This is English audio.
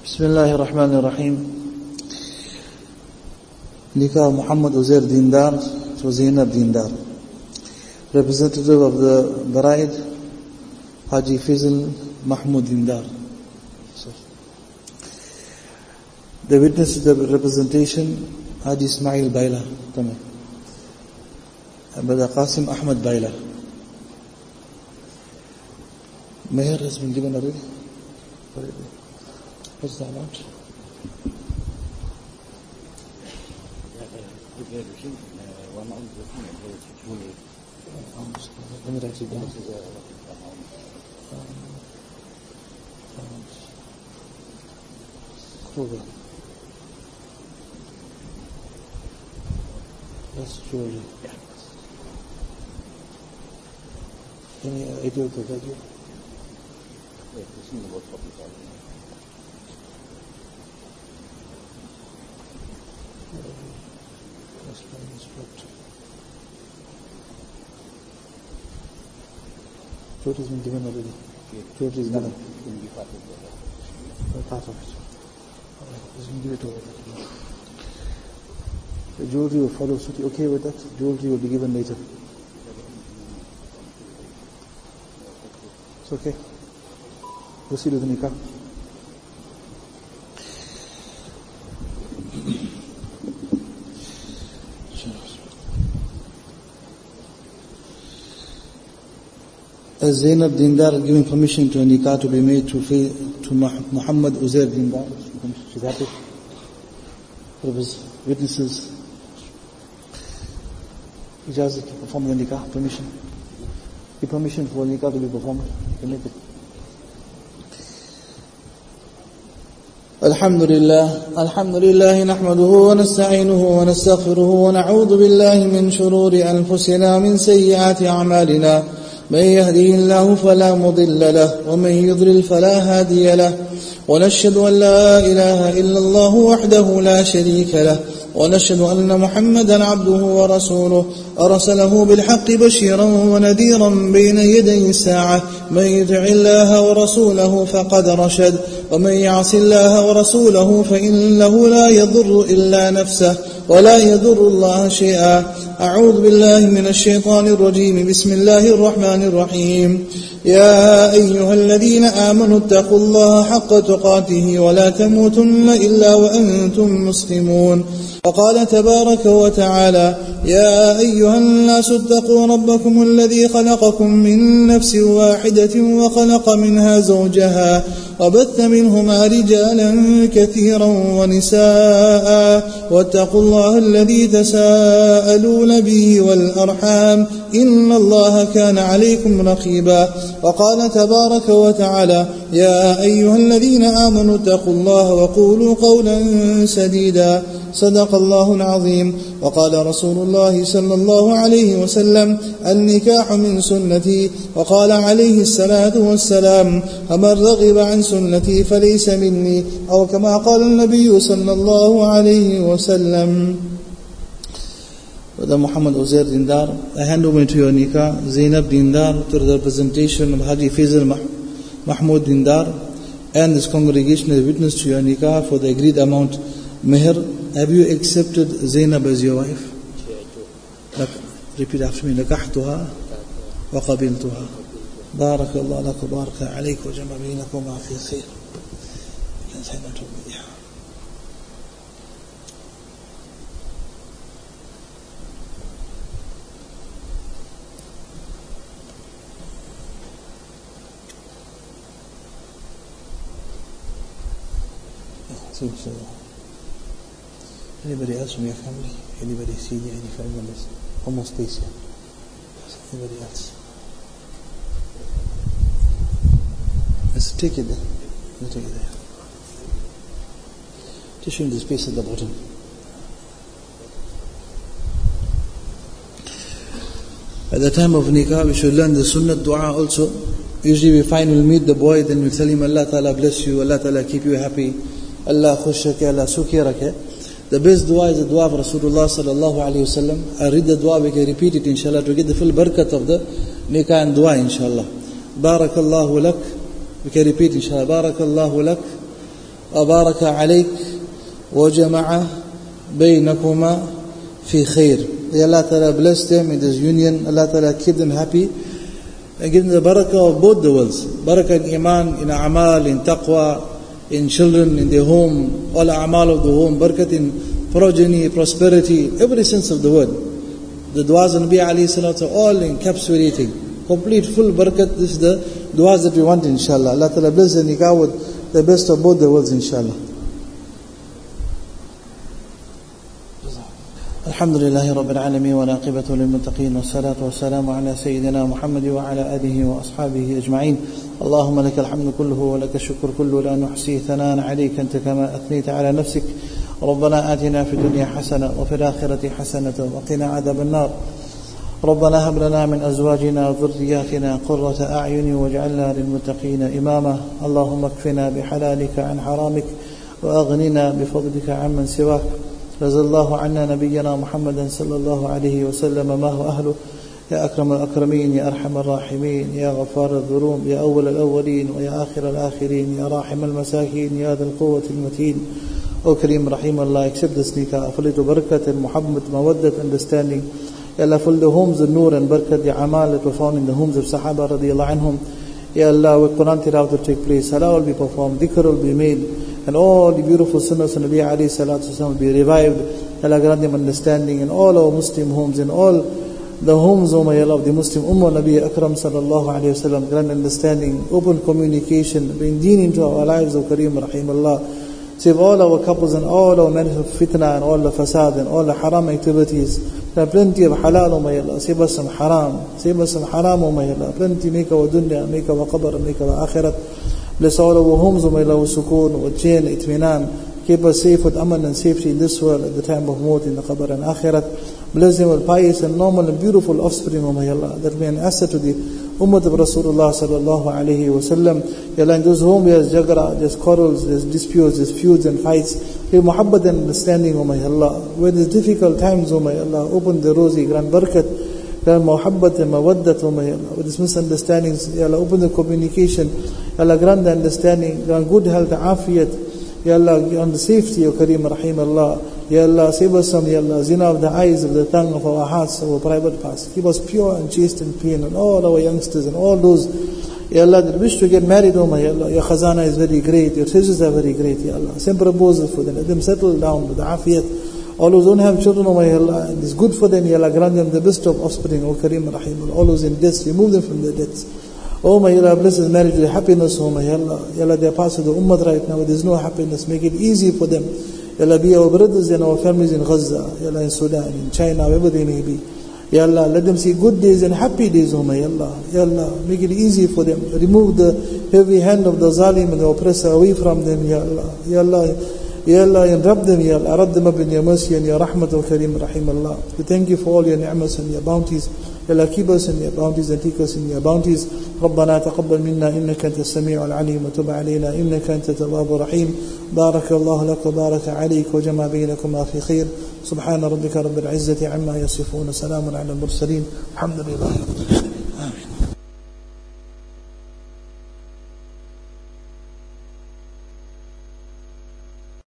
Bismillahirrahmanirrahim. Nikah Muhammad Uzair Dindar to Zainab Dindar. Representative of the bride, Haji Fizl Mahmoud Dindar. The witness to the representation, Haji Ismail Baila. Brother Qasim Ahmad Baila. Meher has been given already. What's the amount? Let me write it down. Kroger. That's jewelry. Yeah. Any idea of the value? This is about 40,000. Jewelry has been given already. Jewelry is given. Can be part of it. Part of it. Alright, let's give it over. The jewelry will follow suit. Okay with that? Jewelry will be given later. It's okay. Proceed with the nikah. As Zainab Dindar giving permission to a nikah to be made to Muhammad Uzair Dindar. She's happy. For his witnesses. Ijazat to perform the nikah, permission. Give permission for nikah to be performed. You can make it. الحمد لله نحمده ونستعينه ونستغفره ونعوذ بالله من شرور أنفسنا من سيئات أعمالنا من يهده الله فلا مضل له ومن يضلل فلا هادي له ونشهد أن لا إله إلا الله وحده لا شريك له ونشهد أن محمدا عبده ورسوله أرسله بالحق بشيرا ونذيرا بين يدي الساعة من يطع الله ورسوله فقد رشد ومن يعص الله ورسوله فإنه لا يضر إلا نفسه ولا يضر الله شيئا. أعوذ بالله من الشيطان الرجيم. بسم الله الرحمن الرحيم. يا أيها الذين آمنوا اتقوا الله حق تقاته ولا تموتن إلا وأنتم مسلمون. وقال تبارك وتعالى يا أيها الناس اتقوا ربكم الذي خلقكم من نفس واحدة وخلق منها زوجها وبث منهما رجالا كثيرا ونساء واتقوا الله الذي تساءلون به والأرحام إن الله كان عليكم رقيبا. وقال تبارك وتعالى يا أيها الذين آمنوا اتقوا الله وقولوا قولا سديدا. صدق الله العظيم. وقال رسول الله صلى الله عليه وسلم النكاح من سنتي. وقال عليه الصلاة والسلام فمن رغب عن سنتي فليس مني أو كما قال النبي صلى الله عليه وسلم. Brother Muhammad Uzair Dindar, I hand over to your nikah Zainab Dindar to the representation of Haji Fizl Mahmoud Dindar and this congregation as witness to your nikah for the agreed amount meher. Have you accepted Zainab as your wife? Repeat after me. نكحتها وقبلتها. بارك الله لك وبارك عليك وجمع بينكما في خير. Anybody else from your family? Anybody senior, any family members? Almost place here. Anybody else? Let's take it there. Let's take it there. Just show him the space at the bottom. At the time of nikah, we should learn the sunnah dua also. Usually we find we'll meet the boy, then we'll tell him, Allah Ta'ala bless you, Allah Ta'ala keep you happy, Allah khush rake, Allah sukhi rake. The best dua is the dua of Rasulullah sallallahu alayhi wa sallam. I read the dua, we can repeat it inshallah to get the full barakat of the nikah and dua inshallah. Barakallahu lak. We can repeat inshallah. Barakallahu lak وبارك عليك وجمع بينكما في خير. May Allah Ta'ala bless them in this union. Allah Ta'ala keep them happy and give them the barakah of both the worlds. Barakah in iman, in a'mal, in taqwa, in children, in their home, all a'mal of the home, barakat in progeny, prosperity, every sense of the word. The du'as of Nabi alayhi salatu are all encapsulating. Complete, full barakat. This is the du'as that we want, inshallah. Allah Ta'ala bless the nikah with the best of both the worlds, inshallah. الحمد لله رب العالمين والعاقبة للمتقين والصلاة والسلام على سيدنا محمد وعلى آله وأصحابه أجمعين. اللهم لك الحمد كله ولك الشكر كله لا نحصي ثناء عليك أنت كما أثنيت على نفسك. ربنا آتنا في الدنيا حسنة وفي الآخرة حسنة وقنا عذاب النار. ربنا هب لنا من أزواجنا وذرياتنا قرة أعين واجعلنا للمتقين إماما. اللهم اكفنا بحلالك عن حرامك وأغننا بفضلك عمن سواك. رضي الله عنا نبينا محمد صلى الله عليه وسلم ما هو أهله. يا أكرم الأكرمين، يا أرحم الراحمين، يا غفار الذنوب، يا أول الأولين ويا آخر الآخرين، يا راحم المساكين، يا ذا القوة المتين. O Kareem Rahim, Allah, accept this nikah, full to barakat and muhabbat, mawaddat, understanding. Ya Allah, fill the homes of nur and barakat, the amal that were found in the homes of Sahaba radiallahu anhum. Ya Allah, where Quran tilawat will take place, salah will be performed, dhikr will be made, and all the beautiful sunnahs of Nabi alayhi salatu wasalam will be revived. Allah grant them understanding in all our Muslim homes, in all the homes, O my Allah, of the Muslim Ummah Nabi Akram sallallahu alayhi wasallam, grant understanding, open communication, bring deen into our lives, O Kareem Rahim Allah. Save all our couples and all our men of fitna and all the fasad and all the haram activities. There are plenty of halal, O my Allah. Save us some haram. Save us some haram, O my Allah. Plenty, make our dunya, make our qabr, make our akhirat. Bless all our homes, O my Allah, with sukoon, with chain, itminan. Keep us safe with aman and safety in this world at the time of maut, in the qabr and akhirat. Bless them with pious and normal and beautiful offspring, O my Allah, that be an asset to the ummah of Rasulullah sallallahu alayhi wa sallam. Ya Allah, in those homes there's jagra, there's quarrels, there's disputes, there's feuds and fights. Give muhabbat and understanding, O my Allah. When there's difficult times, O my Allah, open the rosy, grant barakat, grant muhabbat and mawaddat, O my Allah. With these misunderstandings, Ya Allah, open the communication. Ya Allah, grant the understanding, grant good health, afiyat. Ya Allah, grant the safety, O Kareem Rahim Allah. Ya Allah, save us from, Ya Allah, zina of the eyes, of the tongue, of our hearts, of our private parts. Keep us pure and chaste and clean, and all our youngsters and all those, Ya Allah, that wish to get married, O my Allah. Your khazana is very great, your treasures are very great, Ya Allah. Send proposals for them, let them settle down with the afiyat. All those who don't have children, O my Allah, it is good for them, Ya Allah, grant them the best of offspring, O Kareem Rahim Allah. All those in debts, remove them from their debts. Oh my Allah, bless his marriage with happiness, oh my Allah. Ya Allah, they are parts of the ummah right now, there's no happiness, make it easy for them. Ya Allah, be our brothers and our families in Gaza, Ya Allah, in Sudan, in China, wherever they may be. Ya Allah, let them see good days and happy days, oh my Allah. Ya Allah, make it easy for them. Remove the heavy hand of the zalim and the oppressor away from them, Ya Allah. Ya Allah, Ya Allah, and rub them, Ya Allah. Rub them up in your mercy and your rahmat, O Kareem Rahim Allah. We thank you for all your ni'mas and your bounties. Ya Allah, keep us in your bounties and take us in your bounties. ربنا تقبل منا إنك أنت السميع العليم وتب علينا إنك أنت التواب الرحيم. بارك الله لك وبارك عليك وجمع بينكما في خير. سبحان ربك رب العزة عما يصفون. سلام على المرسلين. الحمد لله. آمين.